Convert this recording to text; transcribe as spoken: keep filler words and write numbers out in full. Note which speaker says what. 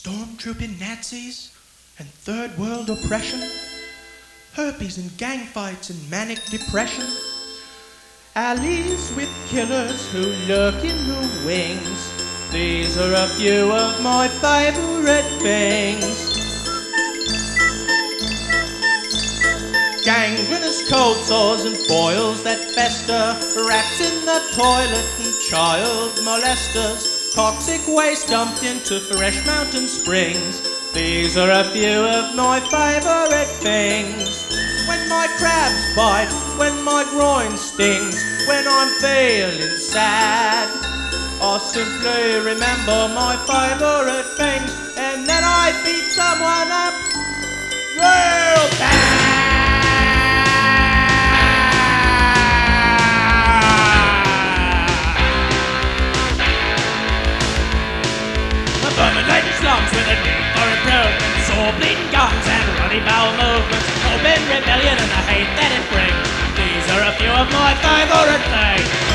Speaker 1: stormtrooping Nazis and third world oppression, herpes and gang fights and manic depression, alleys with killers who lurk in the wings. These are a few of my favourite things. Gangrenous cold sores and boils that fester, rats in the toilet and child molesters, toxic waste dumped into fresh mountain springs. These are a few of my favourite things. When my crabs bite, when my groin stings, when I'm feeling sad, I simply remember my favourite things, and then I beat someone up real bad. Vermin-laden slums with a need for improvement, sore bleeding gums and runny bowel movements, open rebellion and the hate that it brings. These are a few of my favourite things.